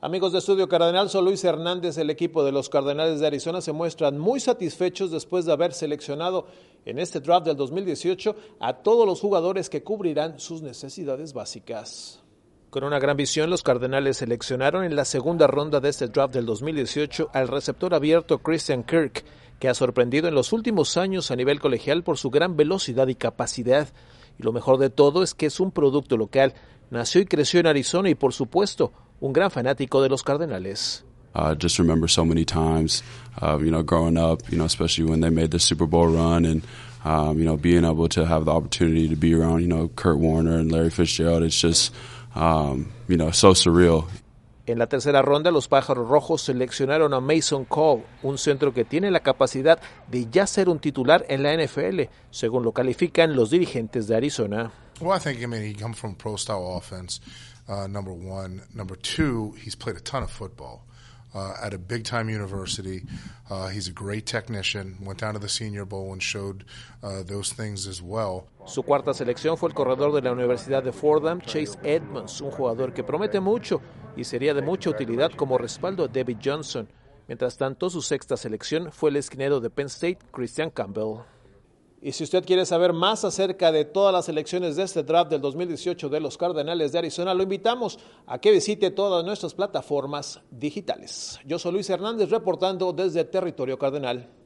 Amigos de Estudio Cardenal, soy Luis Hernández. El equipo de los Cardenales de Arizona se muestran muy satisfechos después de haber seleccionado en este draft del 2018 a todos los jugadores que cubrirán sus necesidades básicas. Con una gran visión, los Cardenales seleccionaron en la segunda ronda de este draft del 2018 al receptor abierto Christian Kirk, que ha sorprendido en los últimos años a nivel colegial por su gran velocidad y capacidad. Y lo mejor de todo es que es un producto local. Nació y creció en Arizona y, por supuesto, un gran fanático de los Cardenales. Just remember so many times, growing up, especially when they made the Super Bowl run and, being able to have the opportunity to be around, Kurt Warner and Larry Fitzgerald. It's just, so surreal. En la tercera ronda, los Pájaros Rojos seleccionaron a Mason Cole, un centro que tiene la capacidad de ya ser un titular en la NFL, según lo califican los dirigentes de Arizona. Well, he comes from a pro-style offense, number one. Number two, he's played a ton of football at a big-time university. He's a great technician, went down to the Senior Bowl and showed those things as well. Su cuarta selección fue el corredor de la Universidad de Fordham, Chase Edmonds, un jugador que promete mucho y sería de mucha utilidad como respaldo a David Johnson. Mientras tanto, su sexta selección fue el esquinero de Penn State, Christian Campbell. Y si usted quiere saber más acerca de todas las selecciones de este draft del 2018 de los Cardenales de Arizona, lo invitamos a que visite todas nuestras plataformas digitales. Yo soy Luis Hernández reportando desde Territorio Cardenal.